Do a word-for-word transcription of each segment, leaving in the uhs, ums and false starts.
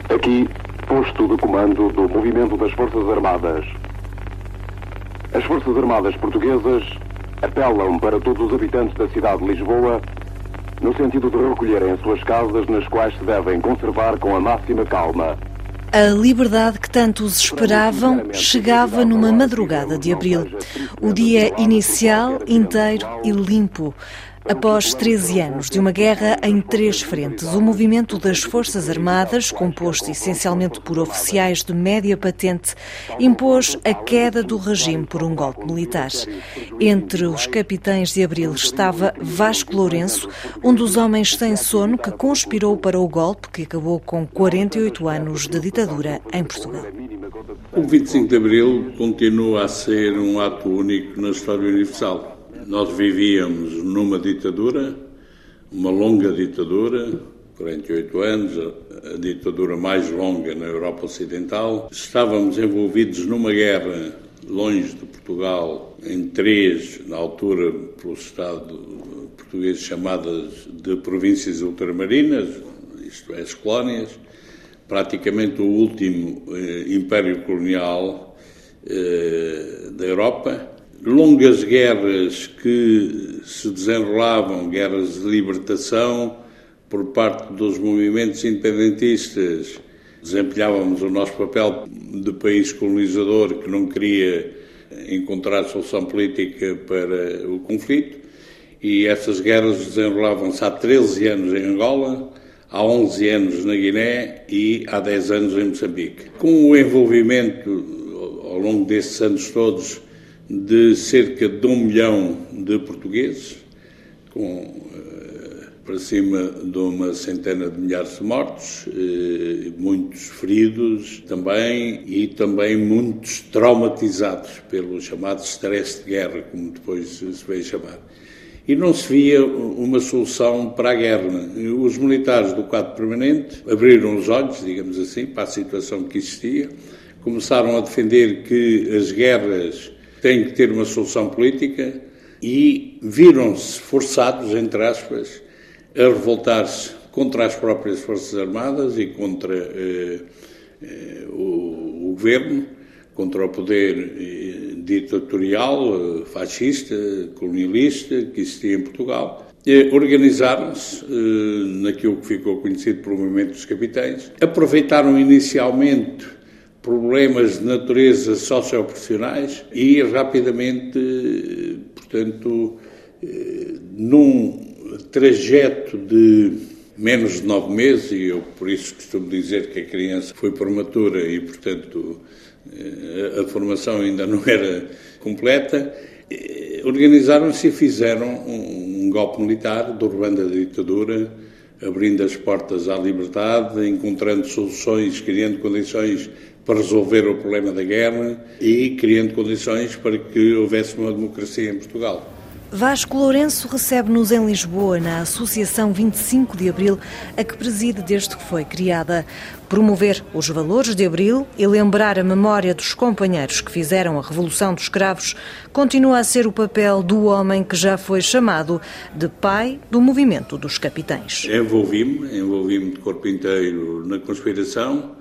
Aqui, posto de comando do movimento das Forças Armadas. As Forças Armadas portuguesas apelam para todos os habitantes da cidade de Lisboa no sentido de recolherem as suas casas, nas quais se devem conservar com a máxima calma. A liberdade que tantos esperavam chegava numa madrugada de abril. O dia inicial, inteiro e limpo. Após treze anos de uma guerra em três frentes, o movimento das Forças Armadas, composto essencialmente por oficiais de média patente, impôs a queda do regime por um golpe militar. Entre os capitães de abril estava Vasco Lourenço, um dos homens sem sono que conspirou para o golpe que acabou com quarenta e oito anos de ditadura em Portugal. O vinte e cinco de abril continua a ser um ato único na história universal. Nós vivíamos numa ditadura, uma longa ditadura, quarenta e oito anos, a ditadura mais longa na Europa Ocidental. Estávamos envolvidos numa guerra longe de Portugal, em três, na altura, pelo Estado português, chamadas de províncias ultramarinas, isto é, as colónias, praticamente o último eh, império colonial eh, da Europa. Longas guerras que se desenrolavam, guerras de libertação por parte dos movimentos independentistas. Desempenhávamos o nosso papel de país colonizador que não queria encontrar solução política para o conflito, e essas guerras desenrolavam-se há treze anos em Angola, há onze anos na Guiné e há dez anos em Moçambique. Com o envolvimento ao longo destes anos todos de cerca de um milhão de portugueses, com uh, para cima de uma centena de milhares de mortos, uh, muitos feridos também, e também muitos traumatizados pelo chamado stress de guerra, como depois se veio chamar. E não se via uma solução para a guerra. Os militares do quadro permanente abriram os olhos, digamos assim, para a situação que existia, começaram a defender que as guerras têm que ter uma solução política e viram-se forçados, entre aspas, a revoltar-se contra as próprias Forças Armadas e contra eh, eh, o, o governo, contra o poder eh, ditatorial, eh, fascista, colonialista que existia em Portugal. Eh, organizaram-se eh, naquilo que ficou conhecido pelo movimento dos capitães, aproveitaram inicialmente problemas de natureza socioprofissionais e rapidamente, portanto, num trajeto de menos de nove meses, e eu por isso costumo dizer que a criança foi prematura e, portanto, a formação ainda não era completa, organizaram-se e fizeram um golpe militar, derrubando a ditadura, abrindo as portas à liberdade, encontrando soluções, criando condições para resolver o problema da guerra e criando condições para que houvesse uma democracia em Portugal. Vasco Lourenço recebe-nos em Lisboa, na Associação vinte e cinco de abril, a que preside desde que foi criada. Promover os valores de abril e lembrar a memória dos companheiros que fizeram a Revolução dos Cravos continua a ser o papel do homem que já foi chamado de pai do movimento dos capitães. Envolvi-me, envolvi-me de corpo inteiro na conspiração.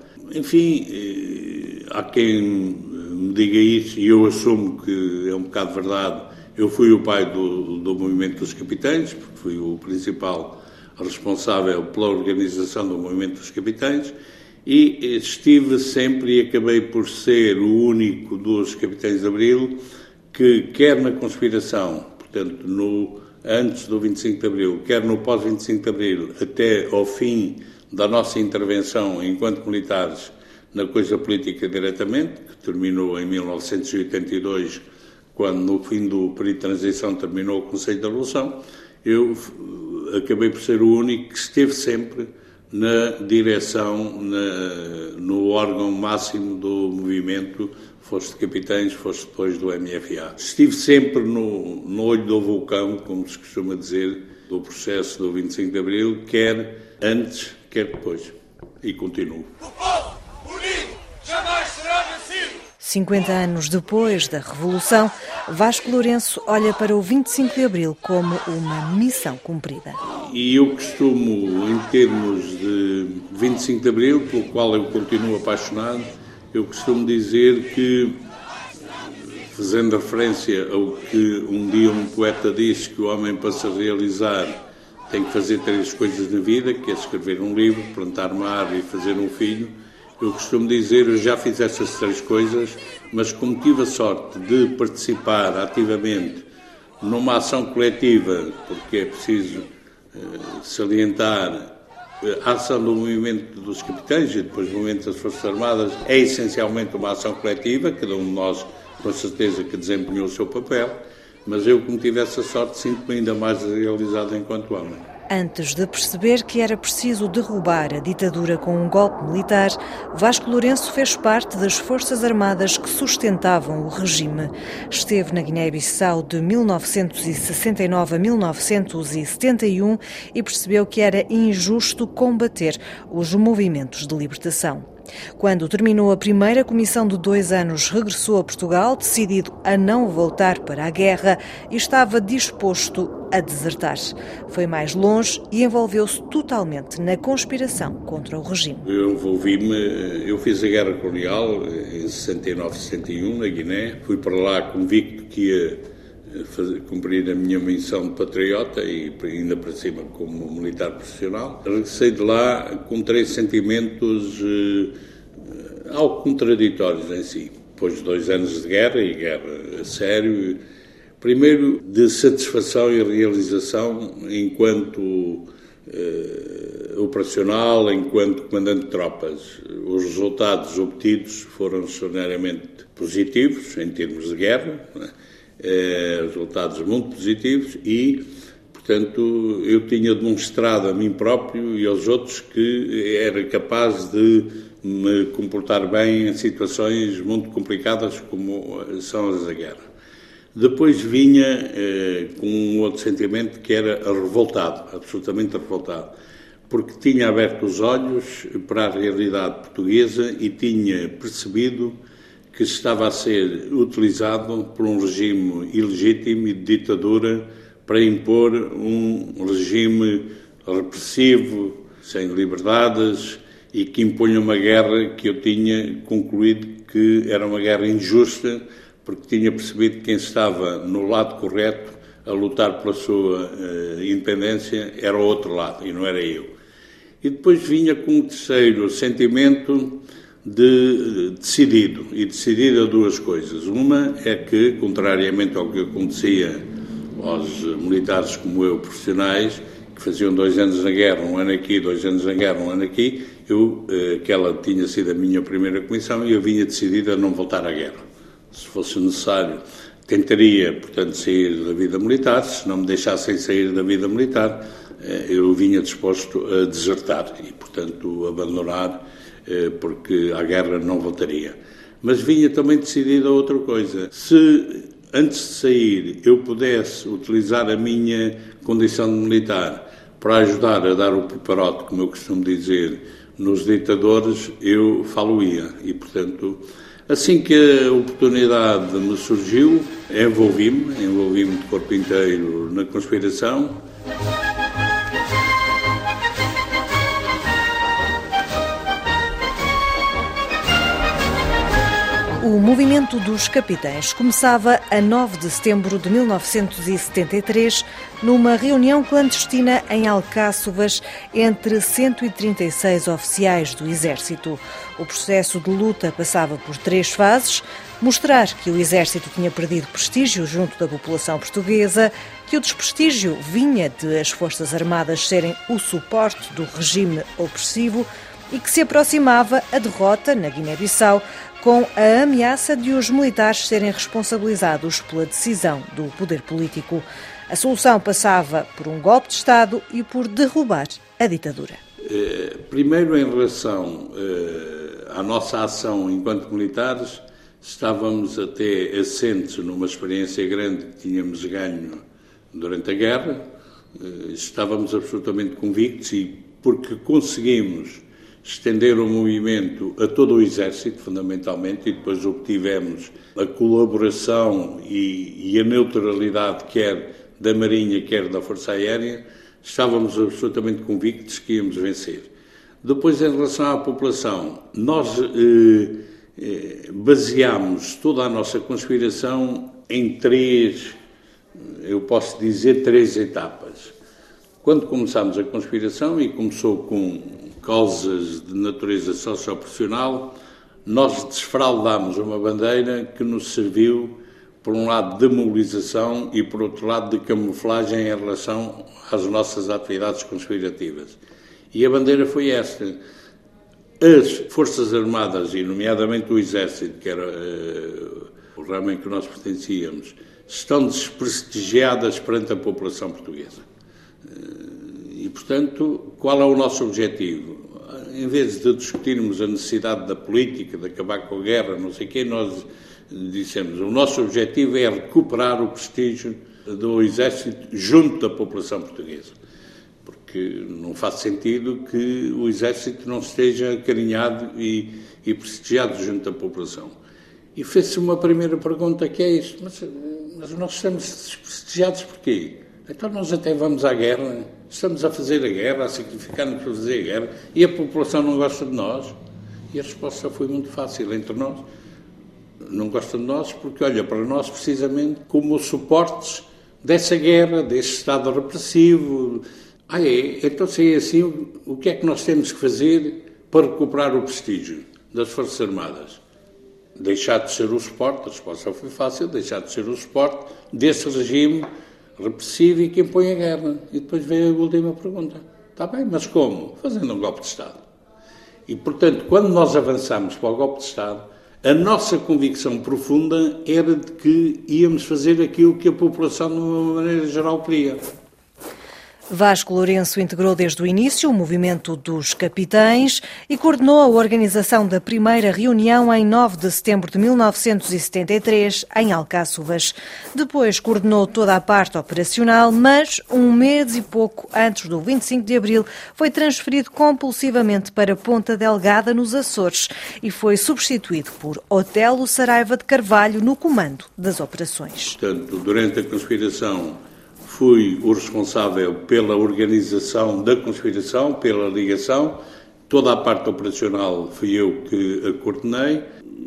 Enfim, há quem me diga isso e eu assumo que é um bocado verdade. Eu fui o pai do, do movimento dos capitães, porque fui o principal responsável pela organização do movimento dos capitães, e estive sempre e acabei por ser o único dos capitães de abril que, quer na conspiração, portanto, no, antes do vinte e cinco de abril, quer no pós-vinte e cinco de abril, até ao fim da nossa intervenção enquanto militares na coisa política diretamente, que terminou em mil novecentos e oitenta e dois, quando no fim do período de transição terminou o Conselho da Revolução, eu acabei por ser o único que esteve sempre na direção, na, no órgão máximo do movimento, foste de capitães, foste depois do M F A. Estive sempre no, no olho do vulcão, como se costuma dizer, do processo do vinte e cinco de abril, quer antes, quer depois. E continuo. O povo unido jamais será vencido. cinquenta anos depois da Revolução, Vasco Lourenço olha para o vinte e cinco de abril como uma missão cumprida. E eu costumo, em termos de vinte e cinco de Abril, pelo qual eu continuo apaixonado, eu costumo dizer que, fazendo referência ao que um dia um poeta disse, que o homem, para se realizar, tem que fazer três coisas na vida, que é escrever um livro, plantar uma árvore e fazer um filho. Eu costumo dizer, eu já fiz essas três coisas, mas como tive a sorte de participar ativamente numa ação coletiva, porque é preciso eh, salientar a ação do movimento dos capitães e depois do movimento das Forças Armadas, é essencialmente uma ação coletiva, cada um de nós com certeza que desempenhou o seu papel, mas eu, como tive essa sorte, sinto-me ainda mais realizado enquanto homem. Antes de perceber que era preciso derrubar a ditadura com um golpe militar, Vasco Lourenço fez parte das Forças Armadas que sustentavam o regime. Esteve na Guiné-Bissau de mil novecentos e sessenta e nove a mil novecentos e setenta e um e percebeu que era injusto combater os movimentos de libertação. Quando terminou a primeira comissão de dois anos, regressou a Portugal, decidido a não voltar para a guerra e estava disposto a desertar. Foi mais longe e envolveu-se totalmente na conspiração contra o regime. Eu envolvi-me, eu fiz a Guerra Colonial em sessenta e nove, sessenta e um, na Guiné. Fui para lá convicto que ia fazer, cumprir a minha missão de patriota e ainda para cima como militar profissional. Regressei de lá com três sentimentos eh, algo contraditórios em si. Depois de dois anos de guerra, e guerra a sério, primeiro de satisfação e realização enquanto eh, operacional, enquanto comandante de tropas. Os resultados obtidos foram extraordinariamente positivos em termos de guerra, não é? É, resultados muito positivos e, portanto, eu tinha demonstrado a mim próprio e aos outros que era capaz de me comportar bem em situações muito complicadas como são as da guerra. Depois vinha eh, com um outro sentimento que era revoltado, absolutamente revoltado, porque tinha aberto os olhos para a realidade portuguesa e tinha percebido que estava a ser utilizado por um regime ilegítimo e de ditadura para impor um regime repressivo, sem liberdades e que impunha uma guerra que eu tinha concluído que era uma guerra injusta, porque tinha percebido que quem estava no lado correto a lutar pela sua uh, independência era o outro lado e não era eu. E depois vinha com um terceiro sentimento de decidido, e decidido a duas coisas. Uma é que, contrariamente ao que acontecia aos militares como eu, profissionais, que faziam dois anos na guerra, um ano aqui, dois anos na guerra, um ano aqui, eu, aquela tinha sido a minha primeira comissão e eu vinha decidido a não voltar à guerra. Se fosse necessário, tentaria, portanto, sair da vida militar. Se não me deixassem sair da vida militar, eu vinha disposto a desertar e, portanto, abandonar, porque à guerra não voltaria. Mas vinha também decidida outra coisa. Se, antes de sair, eu pudesse utilizar a minha condição de militar para ajudar a dar o preparote, como eu costumo dizer, nos ditadores, eu falo-ia. E, portanto, assim que a oportunidade me surgiu, envolvi-me, envolvi-me de corpo inteiro na conspiração. O movimento dos capitães começava a nove de setembro de mil novecentos e setenta e três, numa reunião clandestina em Alcáçovas entre cento e trinta e seis oficiais do Exército. O processo de luta passava por três fases: mostrar que o Exército tinha perdido prestígio junto da população portuguesa, que o desprestígio vinha de as Forças Armadas serem o suporte do regime opressivo e que se aproximava a derrota na Guiné-Bissau, com a ameaça de os militares serem responsabilizados pela decisão do poder político. A solução passava por um golpe de Estado e por derrubar a ditadura. Primeiro, em relação à nossa ação enquanto militares, estávamos até assentes numa experiência grande que tínhamos ganho durante a guerra. Estávamos absolutamente convictos e porque conseguimos estender o movimento a todo o Exército, fundamentalmente, e depois obtivemos a colaboração e, e a neutralidade quer da Marinha, quer da Força Aérea, estávamos absolutamente convictos que íamos vencer. Depois, em relação à população, nós eh, eh, baseámos toda a nossa conspiração em três, eu posso dizer, três etapas. Quando começámos a conspiração, e começou com causas de natureza socioprofissional, nós desfraldámos uma bandeira que nos serviu, por um lado, de mobilização e, por outro lado, de camuflagem em relação às nossas atividades conspirativas. E a bandeira foi esta. As Forças Armadas, e nomeadamente o Exército, que era uh, o ramo em que nós pertencíamos, estão desprestigiadas perante a população portuguesa. Uh, e, portanto, qual é o nosso objetivo? Em vez de discutirmos a necessidade da política, de acabar com a guerra, não sei o quê, nós dissemos, o nosso objetivo é recuperar o prestígio do Exército junto da população portuguesa. Porque não faz sentido que o Exército não esteja acarinhado e, e prestigiado junto da população. E fez-se uma primeira pergunta, que é isto, mas, mas nós estamos desprestigiados porquê? Então nós até vamos à guerra, estamos a fazer a guerra, a sacrificar-nos para fazer a guerra, e a população não gosta de nós? E a resposta foi muito fácil entre nós. Não gosta de nós porque olha para nós precisamente como suportes dessa guerra, desse Estado repressivo. Ah é? Então se é assim, o que é que nós temos que fazer para recuperar o prestígio das Forças Armadas? Deixar de ser o suporte, a resposta foi fácil, deixar de ser o suporte desse regime repressivo e que impõe a guerra. E depois veio a última pergunta. Está bem, mas como? Fazendo um golpe de Estado. E, portanto, quando nós avançamos para o golpe de Estado, a nossa convicção profunda era de que íamos fazer aquilo que a população, de uma maneira geral, queria. Vasco Lourenço integrou desde o início o movimento dos capitães e coordenou a organização da primeira reunião em nove de setembro de mil novecentos e setenta e três, em Alcáçovas. Depois coordenou toda a parte operacional, mas um mês e pouco antes do vinte e cinco de abril foi transferido compulsivamente para Ponta Delgada, nos Açores, e foi substituído por Otelo Saraiva de Carvalho no comando das operações. Portanto, durante a conspiração, fui o responsável pela organização da conspiração, pela ligação. Toda a parte operacional fui eu que a coordenei.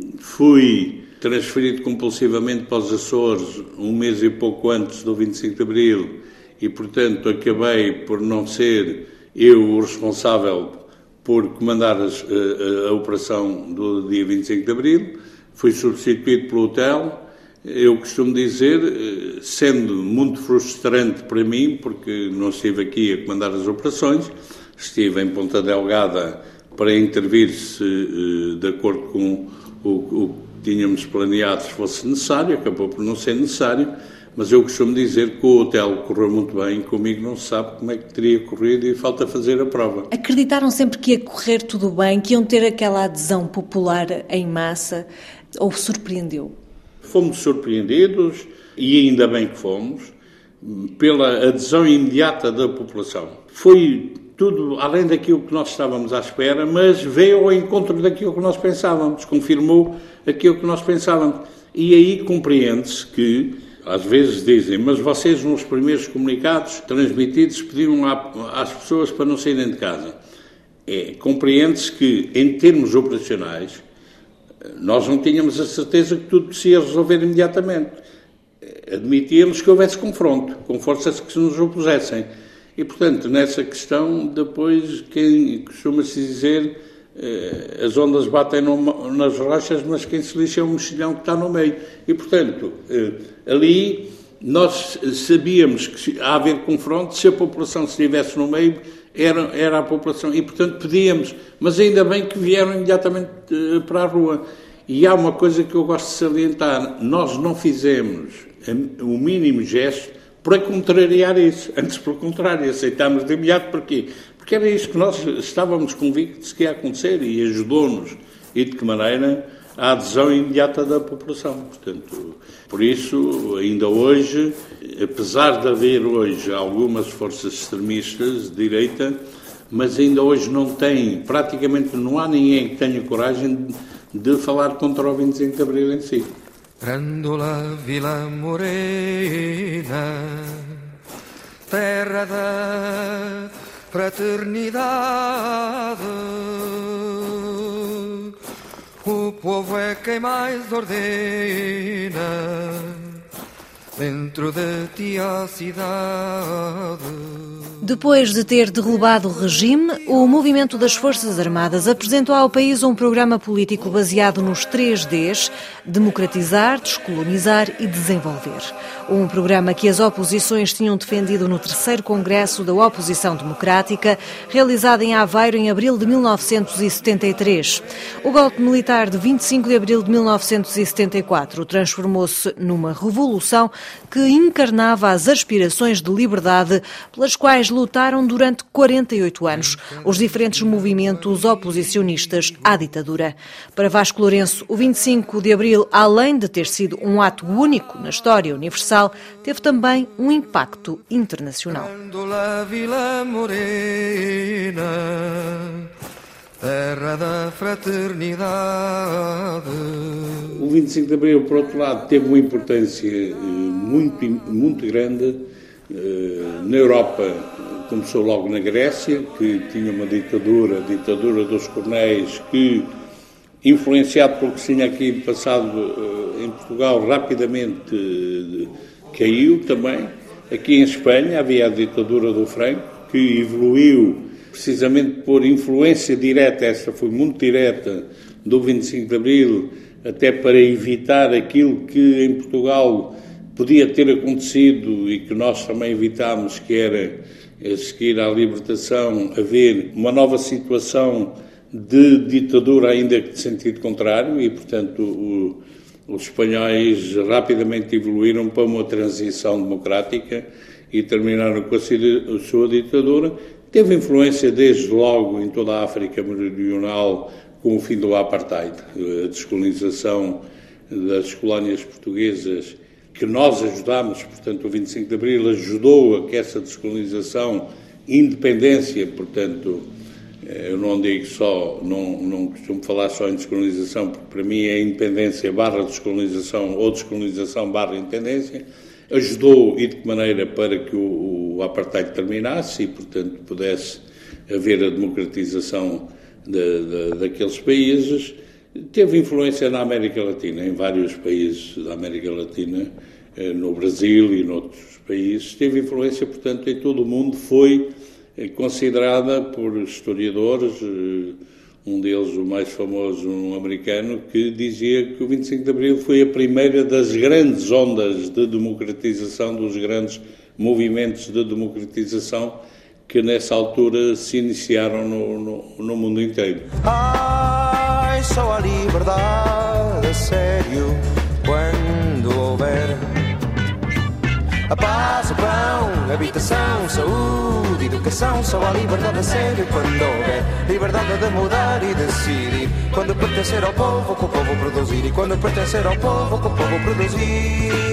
Fui transferido compulsivamente para os Açores um mês e pouco antes do vinte e cinco de abril e, portanto, acabei por não ser eu o responsável por comandar as, a, a operação do dia vinte e cinco de abril. Fui substituído pelo Otelo. Eu costumo dizer, sendo muito frustrante para mim, porque não estive aqui a comandar as operações, estive em Ponta Delgada para intervir se de acordo com o, o que tínhamos planeado, se fosse necessário, acabou por não ser necessário, mas eu costumo dizer que o Otelo correu muito bem, comigo não se sabe como é que teria corrido e falta fazer a prova. Acreditaram sempre que ia correr tudo bem, que iam ter aquela adesão popular em massa, ou surpreendeu? Fomos surpreendidos, e ainda bem que fomos, pela adesão imediata da população. Foi tudo além daquilo que nós estávamos à espera, mas veio ao encontro daquilo que nós pensávamos, confirmou aquilo que nós pensávamos. E aí compreende-se que, às vezes dizem, mas vocês nos primeiros comunicados transmitidos pediam às pessoas para não saírem de casa. É, compreende-se que, em termos operacionais, nós não tínhamos a certeza que tudo se ia resolver imediatamente. Admitíamos que houvesse confronto, com forças que se nos opusessem. E, portanto, nessa questão, depois, quem costuma-se dizer, as ondas batem no, nas rochas, mas quem se lixa é o mexilhão que está no meio. E, portanto, ali nós sabíamos que a haver confronto, se a população estivesse no meio, era, era a população. E, portanto, pedíamos, mas ainda bem que vieram imediatamente para a rua. E há uma coisa que eu gosto de salientar, nós não fizemos o mínimo gesto para contrariar isso. Antes, pelo contrário, aceitámos de imediato. Porquê? Porque era isso que nós estávamos convictos que ia acontecer e ajudou-nos, e de que maneira, a adesão imediata da população. Portanto, por isso, ainda hoje, apesar de haver hoje algumas forças extremistas de direita, mas ainda hoje não tem, praticamente não há ninguém que tenha coragem de, de falar contra o vinte e cinco de abril em si. Grândola Vila Morena, terra da fraternidade. O povo é quem mais ordena dentro de ti a cidade. Depois de ter derrubado o regime, o Movimento das Forças Armadas apresentou ao país um programa político baseado nos três Ds: democratizar, descolonizar e desenvolver. Um programa que as oposições tinham defendido no terceiro Congresso da Oposição Democrática, realizado em Aveiro em abril de mil novecentos e setenta e três. O golpe militar de vinte e cinco de abril de mil novecentos e setenta e quatro transformou-se numa revolução que encarnava as aspirações de liberdade pelas quais lutaram durante quarenta e oito anos os diferentes movimentos oposicionistas à ditadura. Para Vasco Lourenço, o vinte e cinco de abril, além de ter sido um ato único na história universal, teve também um impacto internacional. Terra da fraternidade. O vinte e cinco de abril, por outro lado, teve uma importância muito, muito grande na Europa. Começou logo na Grécia, que tinha uma ditadura, a ditadura dos coronéis, que, influenciado pelo que tinha aqui passado em Portugal, rapidamente caiu também. Aqui em Espanha havia a ditadura do Franco, que evoluiu precisamente por influência direta, essa foi muito direta, do vinte e cinco de abril, até para evitar aquilo que em Portugal podia ter acontecido e que nós também evitámos, que era, a seguir à libertação, haver uma nova situação de ditadura, ainda que de sentido contrário, e, portanto, o, os espanhóis rapidamente evoluíram para uma transição democrática e terminaram com a, a sua ditadura. Teve influência desde logo em toda a África Meridional com o fim do apartheid, a descolonização das colónias portuguesas, que nós ajudámos, portanto o vinte e cinco de abril ajudou a que essa descolonização, independência, portanto, eu não digo só, não, não costumo falar só em descolonização, porque para mim é independência barra descolonização ou descolonização barra independência, ajudou e de que maneira para que o, o apartheid terminasse e, portanto, pudesse haver a democratização de, de, daqueles países. Teve influência na América Latina, em vários países da América Latina, no Brasil e noutros países. Teve influência, portanto, em todo o mundo. Foi considerada por historiadores, um deles, o mais famoso, um americano, que dizia que o vinte e cinco de abril foi a primeira das grandes ondas de democratização, dos grandes movimentos de democratização que nessa altura se iniciaram no, no, no mundo inteiro. Ai, só a liberdade a sério quando houver a paz, o pão, habitação, saúde, educação. Só a liberdade a sério quando houver liberdade de mudar e decidir. Quando pertencer ao povo, que o povo produzir. E quando pertencer ao povo, que o povo produzir.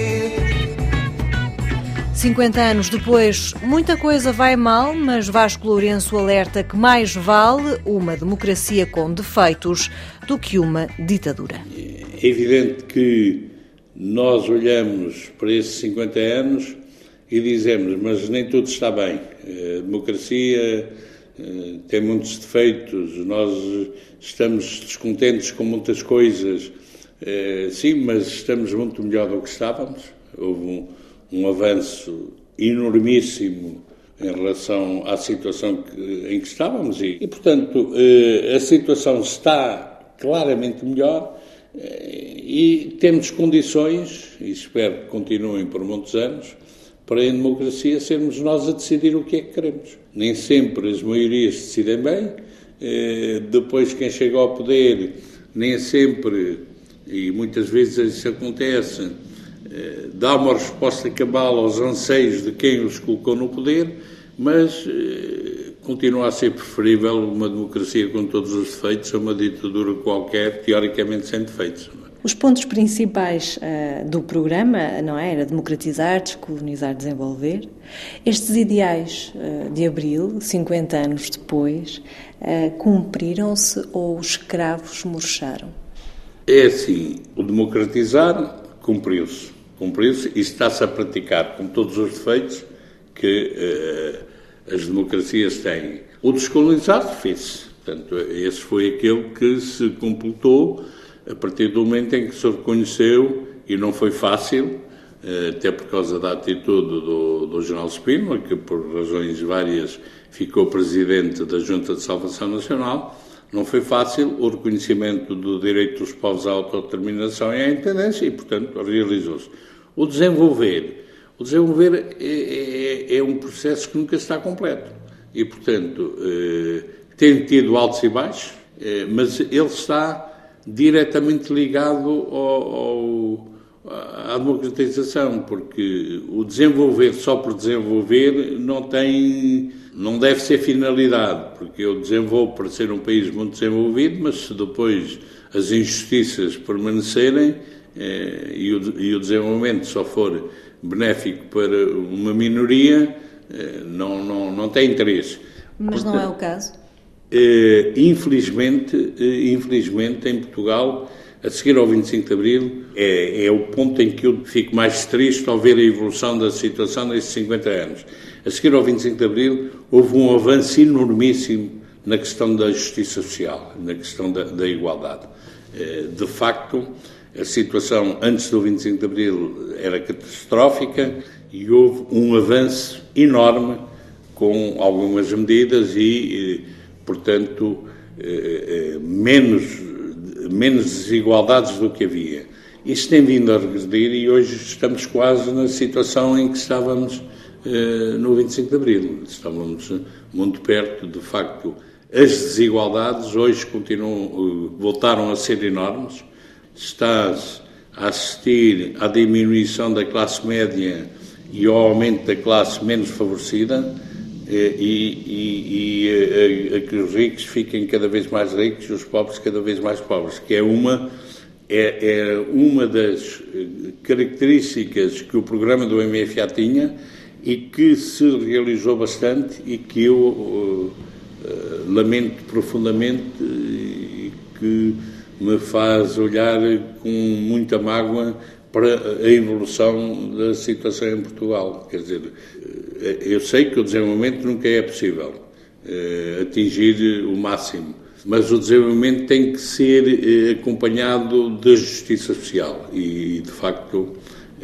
cinquenta anos depois, muita coisa vai mal, mas Vasco Lourenço alerta que mais vale uma democracia com defeitos do que uma ditadura. É evidente que nós olhamos para esses cinquenta anos e dizemos, mas nem tudo está bem. A democracia tem muitos defeitos, nós estamos descontentes com muitas coisas. Sim, mas estamos muito melhor do que estávamos. Houve um, um avanço enormíssimo em relação à situação que, em que estávamos e, e, portanto, a situação está claramente melhor e temos condições, e espero que continuem por muitos anos, para em democracia sermos nós a decidir o que é que queremos. Nem sempre as maiorias decidem bem, depois quem chega ao poder nem sempre, e muitas vezes isso acontece, dá uma resposta cabal aos anseios de quem os colocou no poder, mas continua a ser preferível uma democracia com todos os defeitos a uma ditadura qualquer, teoricamente sem defeitos. Os pontos principais uh, do programa, não é? Era democratizar, descolonizar, desenvolver. Estes ideais uh, de abril, cinquenta anos depois, uh, cumpriram-se ou os escravos murcharam? É assim, o democratizar cumpriu-se. Cumpriu-se e está-se a praticar com todos os defeitos que uh, as democracias têm. O descolonizado fez-se. Portanto, esse foi aquele que se completou a partir do momento em que se reconheceu, e não foi fácil, até por causa da atitude do, do general Spínola, que por razões várias ficou presidente da Junta de Salvação Nacional. Não foi fácil o reconhecimento do direito dos povos à autodeterminação e à independência e, portanto, realizou-se. O desenvolver, o desenvolver é, é, é um processo que nunca está completo e, portanto, eh, tem tido altos e baixos, eh, mas ele está diretamente ligado ao, ao, à democratização, porque o desenvolver só por desenvolver não tem, não deve ser finalidade, porque eu desenvolvo para ser um país muito desenvolvido, mas se depois as injustiças permanecerem eh, e, o, e o desenvolvimento só for benéfico para uma minoria, eh, não, não, não tem interesse. Mas Portanto, não é o caso? Eh, infelizmente, eh, infelizmente, em Portugal, a seguir ao vinte e cinco de Abril, é, é o ponto em que eu fico mais triste ao ver a evolução da situação nestes cinquenta anos. A seguir ao vinte e cinco de Abril, houve um avanço enormíssimo na questão da justiça social, na questão da, da igualdade. Eh, de facto, a situação antes do vinte e cinco de Abril era catastrófica e houve um avanço enorme com algumas medidas e, portanto, menos, menos desigualdades do que havia. Isso tem vindo a regredir e hoje estamos quase na situação em que estávamos no vinte e cinco de Abril. Estávamos muito perto, de facto, as desigualdades hoje continuam, voltaram a ser enormes. Estás a assistir à diminuição da classe média e ao aumento da classe menos favorecida, e, e, e a, a que os ricos fiquem cada vez mais ricos e os pobres cada vez mais pobres, que é uma, é, é uma das características que o programa do M F A tinha e que se realizou bastante e que eu uh, uh, lamento profundamente e que me faz olhar com muita mágoa para a evolução da situação em Portugal. Quer dizer, eu sei que o desenvolvimento nunca é possível uh, atingir o máximo, mas o desenvolvimento tem que ser uh, acompanhado da justiça social e, de facto, uh,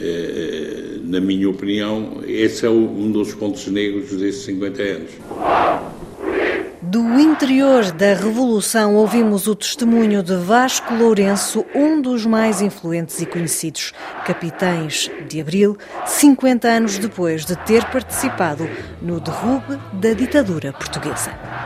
na minha opinião, esse é o, um dos pontos negros desses cinquenta anos. Do interior da Revolução ouvimos o testemunho de Vasco Lourenço, um dos mais influentes e conhecidos capitães de Abril, cinquenta anos depois de ter participado no derrube da ditadura portuguesa.